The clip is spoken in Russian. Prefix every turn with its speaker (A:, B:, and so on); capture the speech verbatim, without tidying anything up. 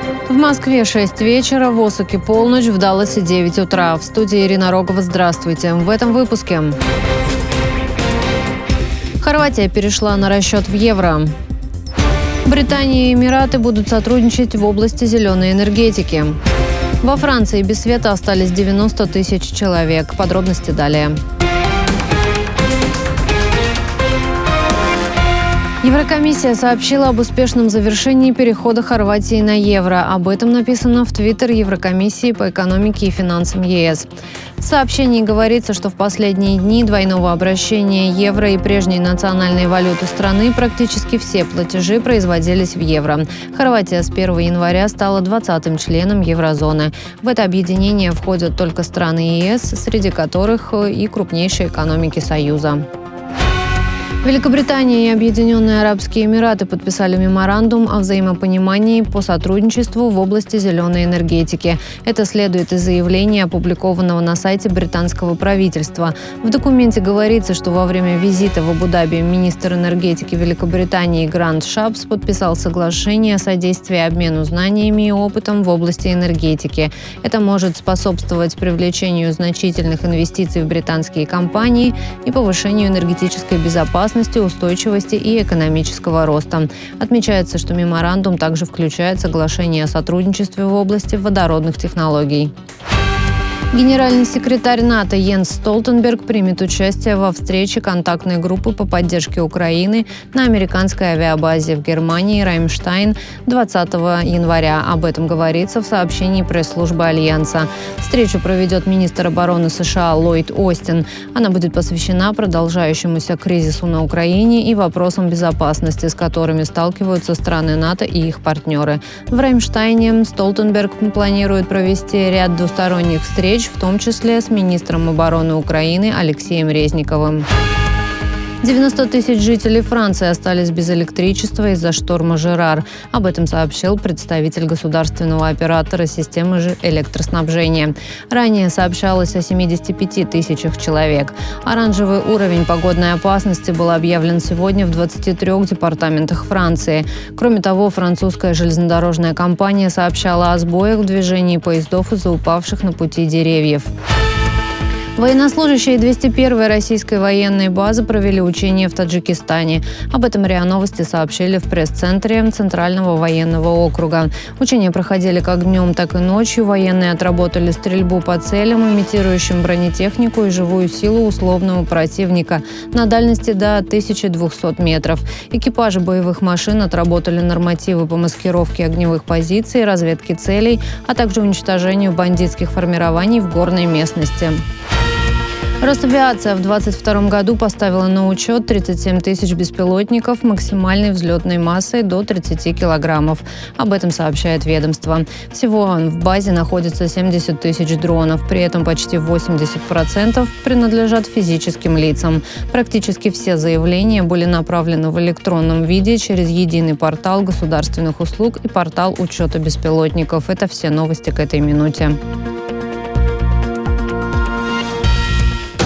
A: В Москве шесть вечера, в Осаке полночь, в Далласе девять утра. В студии Ирина Рогова. Здравствуйте. В этом выпуске. Хорватия перешла на расчет в евро. Британия и Эмираты будут сотрудничать в области зеленой энергетики. Во Франции без света остались девяносто тысяч человек. Подробности далее. Еврокомиссия сообщила об успешном завершении перехода Хорватии на евро. Об этом написано в Твиттер Еврокомиссии по экономике и финансам ЕС. В сообщении говорится, что в последние дни двойного обращения евро и прежней национальной валюты страны практически все платежи производились в евро. Хорватия с первого января стала двадцатым членом еврозоны. В это объединение входят только страны ЕС, среди которых и крупнейшие экономики Союза. Великобритания и Объединенные Арабские Эмираты подписали меморандум о взаимопонимании по сотрудничеству в области зеленой энергетики. Это следует из заявления, опубликованного на сайте британского правительства. В документе говорится, что во время визита в Абу-Даби министр энергетики Великобритании Грант Шапс подписал соглашение о содействии обмену знаниями и опытом в области энергетики. Это может способствовать привлечению значительных инвестиций в британские компании и повышению энергетической безопасности, устойчивости и экономического роста. Отмечается, что меморандум также включает соглашение о сотрудничестве в области водородных технологий. Генеральный секретарь НАТО Йенс Столтенберг примет участие во встрече контактной группы по поддержке Украины на американской авиабазе в Германии Раймштайн двадцатого января. Об этом говорится в сообщении пресс-службы Альянса. Встречу проведет министр обороны США Ллойд Остин. Она будет посвящена продолжающемуся кризису на Украине и вопросам безопасности, с которыми сталкиваются страны НАТО и их партнеры. В Раймштайне Столтенберг планирует провести ряд двусторонних встреч, в том числе с министром обороны Украины Алексеем Резниковым. девяносто тысяч жителей Франции остались без электричества из-за шторма Жерар. Об этом сообщил представитель государственного оператора системы электроснабжения. Ранее сообщалось о семидесяти пяти тысячах человек. Оранжевый уровень погодной опасности был объявлен сегодня в двадцати трёх департаментах Франции. Кроме того, французская железнодорожная компания сообщала о сбоях в движении поездов из-за упавших на пути деревьев. Военнослужащие двести первой российской военной базы провели учения в Таджикистане. Об этом РИА Новости сообщили в пресс-центре Центрального военного округа. Учения проходили как днем, так и ночью. Военные отработали стрельбу по целям, имитирующим бронетехнику и живую силу условного противника на дальности до тысячи двухсот метров. Экипажи боевых машин отработали нормативы по маскировке огневых позиций, разведке целей, а также уничтожению бандитских формирований в горной местности. Росавиация в двадцать втором году поставила на учет тридцать семь тысяч беспилотников максимальной взлетной массой до тридцати килограммов. Об этом сообщает ведомство. Всего в базе находится семьдесят тысяч дронов. При этом почти восемьдесят процентов принадлежат физическим лицам. Практически все заявления были направлены в электронном виде через единый портал государственных услуг и портал учета беспилотников. Это все новости к этой минуте.